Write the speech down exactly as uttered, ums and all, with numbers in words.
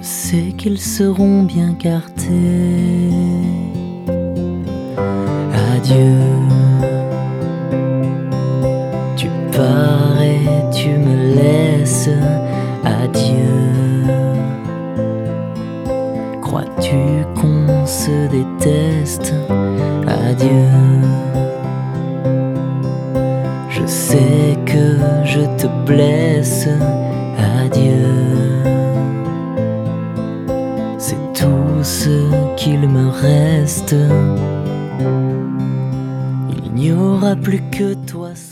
sais qu'ils seront bien cartés. Adieu, tu pars et tu me laisses. Adieu, crois-tu qu'on se déteste? Adieu, je sais que je te blesse. Adieu, c'est tout ce qu'il me reste. Il n'y aura plus que toi seul.